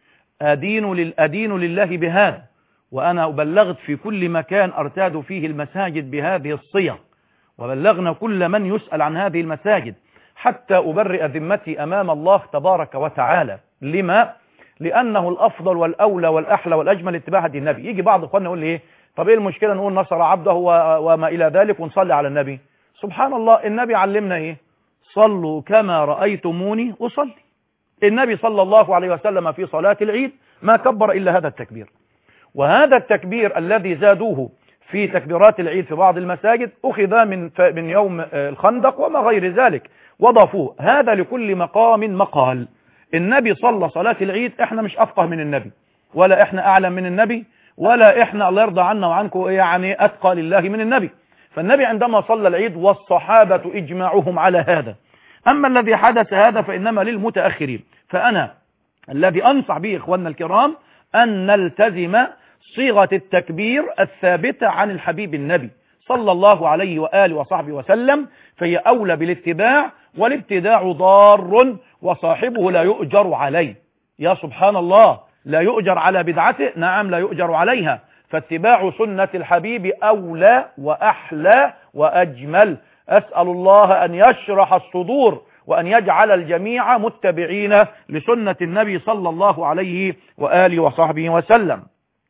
S2: أدين, لل أدين لله بهذا. وأنا بلغت في كل مكان أرتاد فيه المساجد بهذه الصيغ، وبلغنا كل من يسأل عن هذه المساجد حتى أبرئ ذمتي أمام الله تبارك وتعالى. لما؟ لأنه الأفضل والأولى والأحلى والأجمل اتباع هدي النبي. يجي بعض إخواننا يقول لي إيه، طب إيه المشكلة نقول نصر عبده وما إلى ذلك ونصلي على النبي؟ سبحان الله، النبي علمنا إيه؟ صلوا كما رأيتموني أصلي. النبي صلى الله عليه وسلم في صلاة العيد ما كبر إلا هذا التكبير، وهذا التكبير الذي زادوه في تكبيرات العيد في بعض المساجد أخذ من من يوم الخندق وما غير ذلك وضافوه. هذا لكل مقام مقال. النبي صلى صلاة العيد، احنا مش أفقه من النبي، ولا احنا أعلم من النبي، ولا احنا الله يرضى عنا وعنكم يعني أتقى لله من النبي. فالنبي عندما صلى العيد والصحابة إجماعهم على هذا. أما الذي حدث هذا فإنما للمتأخرين. فأنا الذي أنصح به إخواننا الكرام أن نلتزم صيغة التكبير الثابتة عن الحبيب النبي صلى الله عليه وآله وصحبه وسلم، فهي أولى بالاتباع، والابتداع ضار وصاحبه لا يؤجر عليه. يا سبحان الله، لا يؤجر على بدعته، نعم لا يؤجر عليها. فاتباع سنة الحبيب أولى وأحلى وأجمل. أسأل الله أن يشرح الصدور وأن يجعل الجميع متبعين لسنة النبي صلى الله عليه وآله وصحبه وسلم.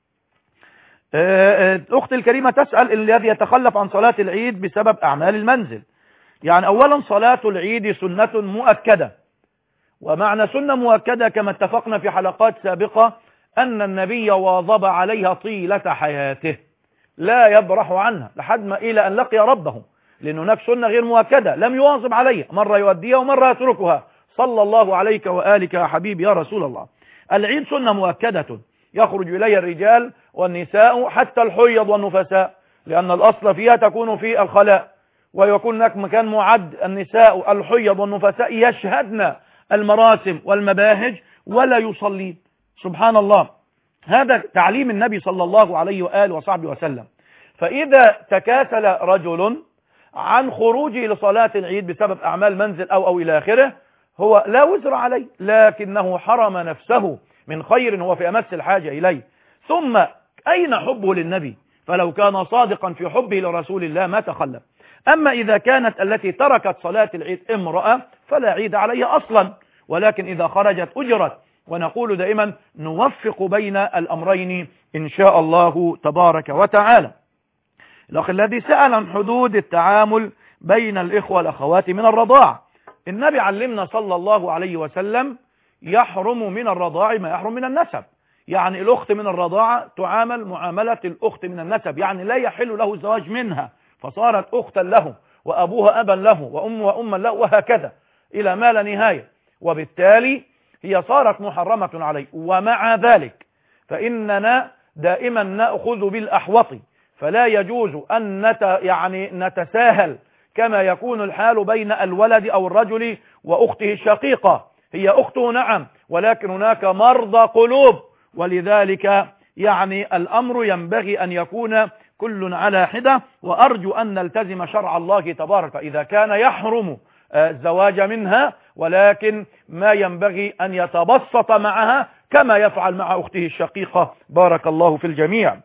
S2: أختي الكريمة تسأل الذي يتخلف عن صلاة العيد بسبب أعمال المنزل. يعني أولا صلاة العيد سنة مؤكدة، ومعنى سنة مؤكدة كما اتفقنا في حلقات سابقة أن النبي واظب عليها طيلة حياته، لا يبرح عنها لحد ما إلى أن لقي ربه، لأن هناك سنة غير مؤكدة لم يواظب عليها، مرة يؤديها ومرة يتركها صلى الله عليك وآلك يا حبيبي يا رسول الله. العيد سنة مؤكدة يخرج إليها الرجال والنساء حتى الحيض والنفساء، لأن الأصل فيها تكون في الخلاء، ويكون هناك مكان معد النساء الحيض والنفساء يشهدن المراسم والمباهج ولا يصلين. سبحان الله، هذا تعليم النبي صلى الله عليه وآله وصحبه وسلم. فإذا تكاسل رجل عن خروجه لصلاة العيد بسبب أعمال منزل أو أو إلى آخره، هو لا وزر عليه، لكنه حرم نفسه من خير هو في أمس الحاجة إليه. ثم أين حبه للنبي؟ فلو كان صادقا في حبه لرسول الله ما تخلف. أما إذا كانت التي تركت صلاة العيد امرأة فلا عيد عليها أصلا، ولكن إذا خرجت أجرت. ونقول دائما نوفق بين الأمرين إن شاء الله تبارك وتعالى. الأخ الذي سأل عن حدود التعامل بين الإخوة والأخوات من الرضاع. النبي علمنا صلى الله عليه وسلم يحرم من الرضاع ما يحرم من النسب. يعني الأخت من الرضاعة تعامل معاملة الأخت من النسب، يعني لا يحل له الزواج منها فصارت أختا له وأبوها أبا له وأمها أما له وهكذا إلى ما لا نهاية، وبالتالي هي صارت محرمة عليه. ومع ذلك فإننا دائما نأخذ بالأحوط، فلا يجوز أن نت يعني نتساهل كما يكون الحال بين الولد أو الرجل وأخته الشقيقة. هي أخته نعم، ولكن هناك مرضى قلوب، ولذلك يعني الأمر ينبغي أن يكون كل على حدة. وأرجو أن نلتزم شرع الله تبارك، إذا كان يحرم الزواج منها ولكن ما ينبغي أن يتبسط معها كما يفعل مع أخته الشقيقة. بارك الله في الجميع.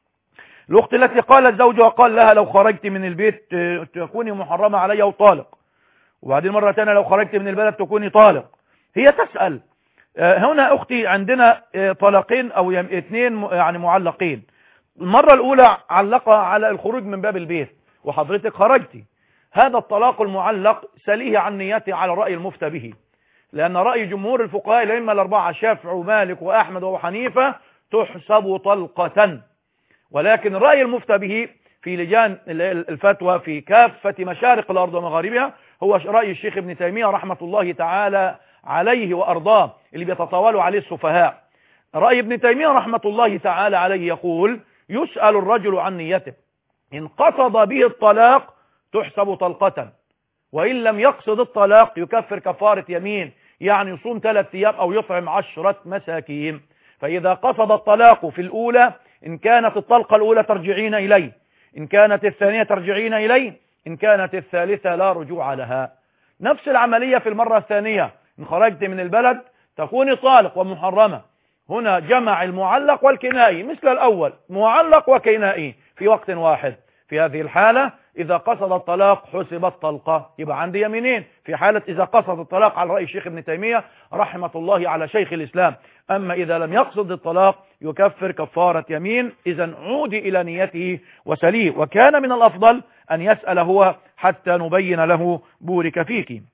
S2: الأخت التي قالت زوجها قال لها لو خرجت من البيت تكوني محرمة علي وطالق، وبعدين مرة ثانية لو خرجت من البلد تكوني طالق. هي تسأل هنا أختي عندنا طلاقين أو اثنين يعني معلقين. المرة الأولى علقها على الخروج من باب البيت وحضرتك خرجتي، هذا الطلاق المعلق سليه عن نيته على الرأي المفتى به، لأن رأي جمهور الفقهاء الأئمة الأربعة الشافعي ومالك وأحمد وأبو حنيفة تحسب طلقة، ولكن الرأي المفتى به في لجان الفتوى في كافة مشارق الأرض ومغاربها هو رأي الشيخ ابن تيمية رحمة الله تعالى عليه وأرضاه اللي بيتطاولوا عليه السفهاء. رأي ابن تيمية رحمة الله تعالى عليه يقول يسأل الرجل عن نيته، إن قصد به الطلاق تحسب طلقة، وإن لم يقصد الطلاق يكفر كفارة يمين، يعني يصوم ثلاثة أيام أو يطعم عشرة مساكين. فإذا قصد الطلاق في الأولى إن كانت الطلقة الأولى ترجعين إليه، إن كانت الثانية ترجعين إليه، إن كانت الثالثة لا رجوع لها. نفس العملية في المرة الثانية، إن خرجت من البلد تكوني طالق ومحرمة. هنا جمع المعلق والكنائي مثل الأول، معلق وكنائي في وقت واحد. في هذه الحالة إذا قصد الطلاق حسبت طلقة، يبقى عندي يمينين في حالة إذا قصد الطلاق على رأي الشيخ ابن تيمية رحمة الله على شيخ الإسلام. أما إذا لم يقصد الطلاق يكفر كفارة يمين. إذا عودي إلى نيته وسليه، وكان من الأفضل أن يسأل هو حتى نبين له بورك فيك.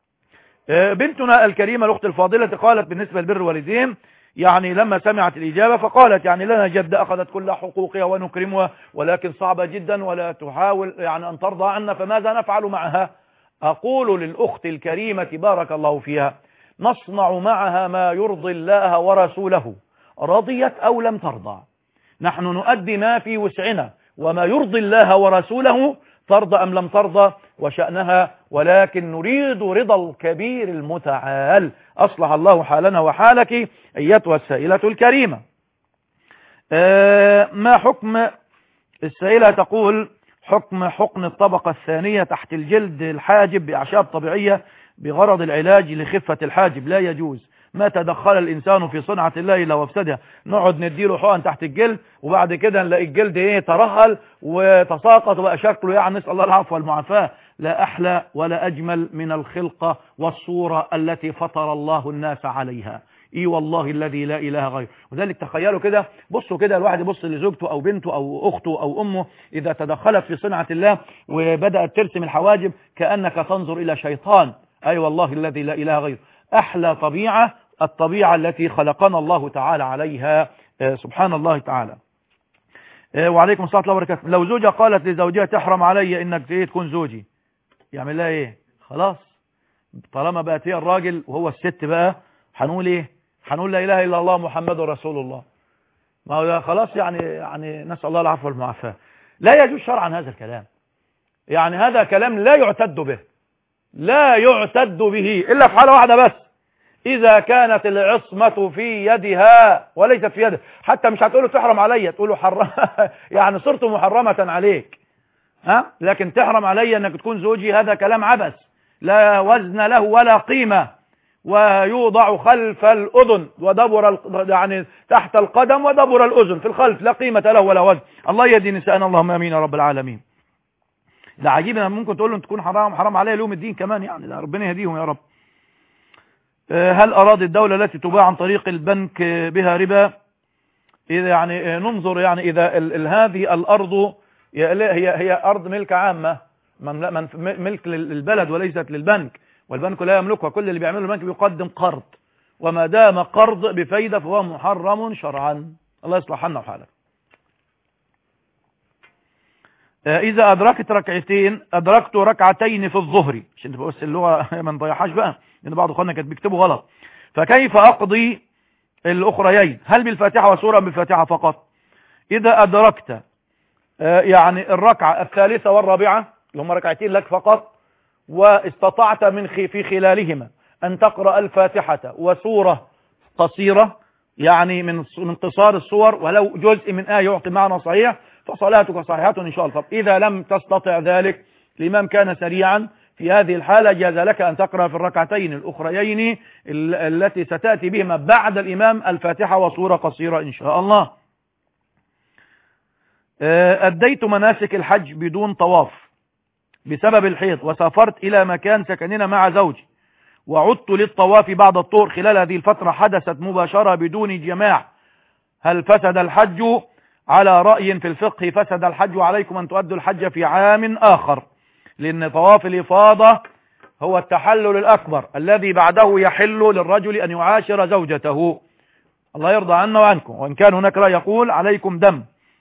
S2: بنتنا الكريمة الأخت الفاضلة قالت بالنسبة لبر الوالدين، يعني لما سمعت الإجابة فقالت يعني لنا جدة أخذت كل حقوقها ونكرمها ولكن صعبة جدا ولا تحاول يعني أن ترضى عنا، فماذا نفعل معها؟ أقول للأخت الكريمة بارك الله فيها نصنع معها ما يرضي الله ورسوله، رضيت أو لم ترضى. نحن نؤدي ما في وسعنا، وما يرضي الله ورسوله ترضى أم لم ترضى وشأنها، ولكن نريد رضا الكبير المتعال. أصلح الله حالنا وحالك أيتها السائلة الكريمة. آه ما حكم السائلة تقول حكم حقن الطبقة الثانية تحت الجلد الحاجب بأعشاب طبيعية بغرض العلاج لخفة الحاجب، لا يجوز. ما تدخل الإنسان في صنعة الله إلا وافسدها. نقعد نديله حقن تحت الجلد وبعد كده نلاقي الجلد ايه ترهل وتساقط وبقى شكله يعني نسأل الله العفو والمعافاة. لا أحلى ولا أجمل من الخلقة والصورة التي فطر الله الناس عليها. اي والله الذي لا إله غيره. وذلك تخيلوا كده، بصوا كده الواحد يبص لزوجته أو بنته أو أخته أو أمه إذا تدخلت في صنعة الله وبدأت ترسم الحواجب كأنك تنظر إلى شيطان. أي والله الذي لا إله غيره. أحلى طبيعة الطبيعة التي خلقنا الله تعالى عليها سبحان الله تعالى. وعليكم السلام ورحمة الله وبركاته. لو زوجة قالت لزوجها تحرم علي إنك تكون زوجي، يعمل لها إيه؟ خلاص طالما بقت هي الراجل وهو الست بقى هنقول إيه؟ هنقول لا إله إلا الله محمد رسول الله. ما هو خلاص يعني يعني نسأل الله العفو والمعافاة. لا يجوز شرعا هذا الكلام، يعني هذا كلام لا يعتد به، لا يعتد به إلا في حالة واحدة بس، إذا كانت العصمة في يدها وليست في يده. حتى مش هتقوله تحرم عليا، تقوله حرم يعني صرت محرمة عليك، ها؟ لكن تحرم عليا أنك تكون زوجي هذا كلام عبث لا وزن له ولا قيمة، ويوضع خلف الأذن ودبر يعني تحت القدم ودبر الأذن في الخلف، لا قيمة له ولا وزن. الله يهدي نساءنا اللهم آمين يا رب العالمين. ده عجيب ممكن تقول له تكون حرام حرام عليا اليوم الدين كمان، يعني لا ربنا يهديهم يا رب. هل أراد الدولة التي تباع عن طريق البنك بها ربا؟ إذا يعني ننظر يعني إذا ال ال هذه الأرض هي هي أرض ملك عامة، ملك للبلد وليست للبنك، والبنك لا يملكها. كل اللي بيعمله البنك بيقدم قرض، وما دام قرض بفايدة فهو محرم شرعا. الله يصلح حالنا وحالك. إذا أدركت ركعتين أدركت ركعتين في الظهر، عشان تبقى بس اللغة ما نضيعهاش بقى، لأن بعض أخواننا كانت بيكتبوا غلط. فكيف أقضي الأخريين؟ هل بالفاتحة وسورة بالفاتحة فقط؟ إذا أدركت يعني الركعة الثالثة والرابعة اللي هم ركعتين لك فقط، واستطعت من في خلالهما أن تقرأ الفاتحة وسورة قصيرة يعني من من قصار السور ولو جزء من آية يعطي معنى صحيح، فصلاتك صحيحة إن شاء الله. إذا لم تستطع ذلك، الإمام كان سريعا، في هذه الحالة جاز لك أن تقرأ في الركعتين الأخريين التي ستأتي بهما بعد الإمام الفاتحة وسورة قصيرة إن شاء الله. أديت مناسك الحج بدون طواف بسبب الحيض، وسافرت إلى مكان سكننا مع زوجي، وعدت للطواف بعد الطهر. خلال هذه الفترة حدثت مباشرة بدون جماع، هل فسد الحج؟ على رأي في الفقه فسد الحج، وعليكم أن تؤدوا الحج في عام آخر، لأن طواف الإفاضة هو التحلل الأكبر الذي بعده يحل للرجل أن يعاشر زوجته. الله يرضى عنا وعنكم. وإن كان هناك لا يقول عليكم دم.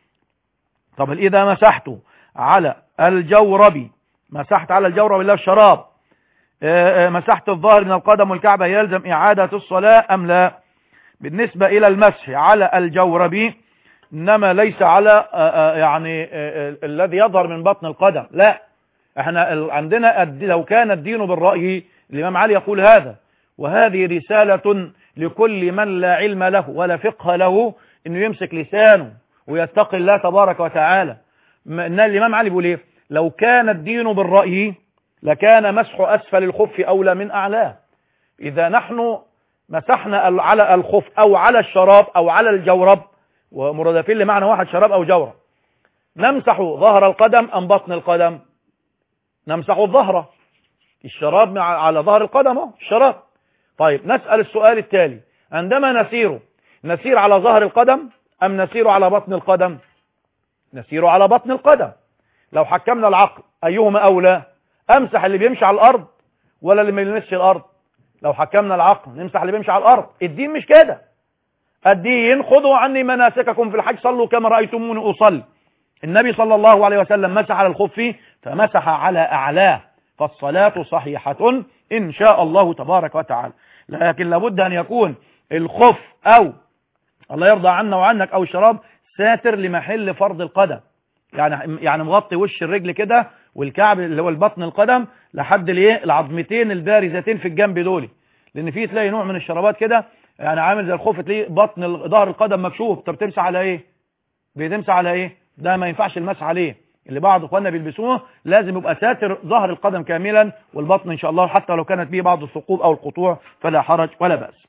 S2: طب إذا مسحت على الجورب، مسحت على الجورب إلا الشراب، مسحت الظاهر من القدم والكعبة، يلزم إعادة الصلاة أم لا؟ بالنسبة إلى المسح على الجورب، إنما ليس على يعني الذي يظهر من بطن القدم، لا، احنا عندنا لو كان الدين بالرأي، الإمام علي يقول هذا، وهذه رسالة لكل من لا علم له ولا فقه له، إنه يمسك لسانه ويتقي الله تبارك وتعالى. إن الإمام علي بيقول إيه؟ لو كان الدين بالرأي لكان مسح أسفل الخف أولى من أعلاه. إذا نحن مسحنا على الخف أو على الشراب أو على الجورب، ومرادفين لمعنى واحد شراب أو جورب، نمسح ظهر القدم أم بطن القدم؟ نمسح الظهر، الشراب على ظهر القدم الشراب. طيب نسأل السؤال التالي، عندما نسير نسير على ظهر القدم أم نسير على بطن القدم؟ نسير على بطن القدم. لو حكمنا العقل أيهما أولى؟ أمسح اللي بيمشي على الأرض ولا اللي ما يلمسش الأرض؟ لو حكمنا العقل نمسح اللي بيمشي على الأرض. الدين مش كده. الدين خذوا عني مناسككم في الحج صلوا كما رأيتموني أصلي. النبي صلى الله عليه وسلم مسح على الخف فمسح على أعلاه، فالصلاة صحيحة إن شاء الله تبارك وتعالى. لكن لابد أن يكون الخف أو الله يرضى عنا وعنك أو الشراب ساتر لمحل فرض القدم، يعني يعني مغطي وش الرجل كده والكعب اللي هو البطن القدم لحد الايه العظمتين البارزتين في الجنب دول، لأن في تلاقي نوع من الشرابات كده يعني عامل زي الخف تلاقي بطن ظهر القدم مكشوف. طب تمسح على ايه؟ بتمسح على ايه؟ ده ما ينفعش المسح عليه. اللي بعض اخواننا بيلبسوه لازم يبقى ساتر ظهر القدم كاملا والبطن ان شاء الله، حتى لو كانت به بعض الثقوب او القطوع فلا حرج ولا بأس.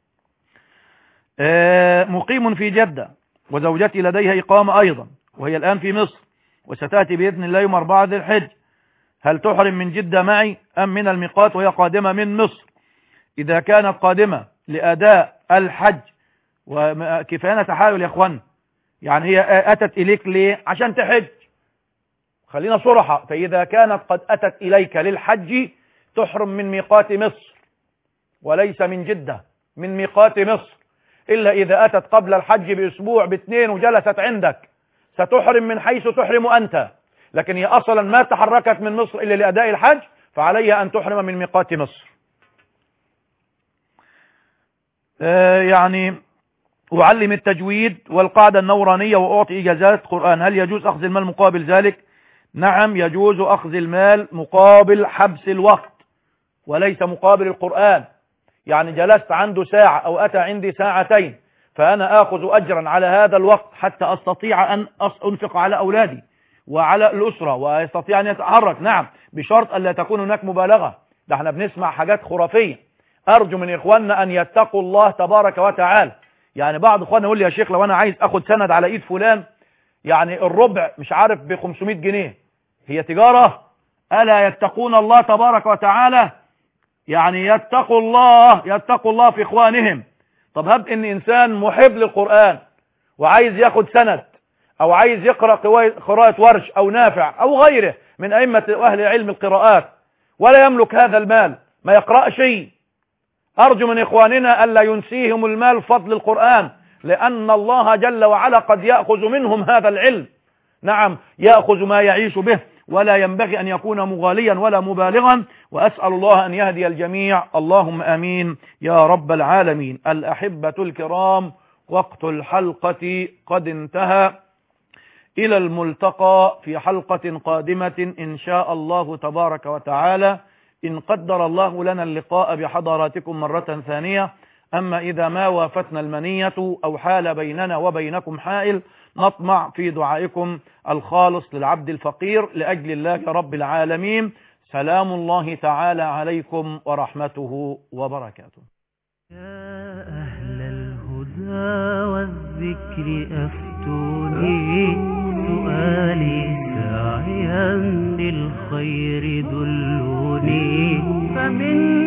S2: آه مقيم في جدة وزوجتي لديها إقامة أيضا، وهي الآن في مصر، وستأتي بإذن الله يوم أربعة ذي الحج. هل تحرم من جدة معي أم من الميقات وهي قادمة من مصر؟ إذا كانت قادمة لأداء الحج، وكفاية تحاول يا أخوان، يعني هي أتت إليك ليه؟ عشان تحج، خلينا صرحة. فإذا كانت قد أتت إليك للحج تحرم من ميقات مصر وليس من جدة، من ميقات مصر، إلا إذا أتت قبل الحج بأسبوع باثنين وجلست عندك ستحرم من حيث تحرم أنت. لكن هي أصلا ما تحركت من مصر إلا لأداء الحج، فعليها أن تحرم من ميقات مصر. آه يعني أعلم التجويد والقاعدة النورانية وأعطي إجازات قرآن، هل يجوز أخذ المال مقابل ذلك؟ نعم يجوز أخذ المال مقابل حبس الوقت وليس مقابل القرآن. يعني جلست عنده ساعة أو أتى عندي ساعتين، فأنا آخذ أجرا على هذا الوقت حتى أستطيع أن أنفق على أولادي وعلى الأسرة ويستطيع أن يتحرك. نعم بشرط أن لا تكون هناك مبالغة. ده احنا بنسمع حاجات خرافية. أرجو من إخواننا أن يتقوا الله تبارك وتعالى. يعني بعض إخواننا يقول لي يا شيخ لو أنا عايز أخذ سند على إيد فلان يعني الربع مش عارف ب خمسمائة جنيه، هي تجارة؟ ألا يتقون الله تبارك وتعالى؟ يعني يتقوا الله، يتقوا الله في إخوانهم. طب هب إن إنسان محب للقرآن وعايز ياخد سند أو عايز يقرأ قراءة ورش أو نافع أو غيره من أئمة أهل علم القراءات ولا يملك هذا المال، ما يقرأ شيء، أرجو من إخواننا ألا ينسيهم المال فضل القرآن، لأن الله جل وعلا قد يأخذ منهم هذا العلم. نعم، يأخذ ما يعيش به، ولا ينبغي أن يكون مغاليا ولا مبالغا. وأسأل الله أن يهدي الجميع، اللهم آمين يا رب العالمين. الأحبة الكرام، وقت الحلقة قد انتهى، إلى الملتقى في حلقة قادمة إن شاء الله تبارك وتعالى، إن قدر الله لنا اللقاء بحضراتكم مرة ثانية. أما إذا ما وافتنا المنية أو حال بيننا وبينكم حائل، نطمع في دعائكم الخالص للعبد الفقير لأجل الله رب العالمين. سلام الله تعالى عليكم ورحمته وبركاته.
S1: يا أهل الهدى والذكر أفتوني، سؤالي ساعيا للخير دلوني، فمن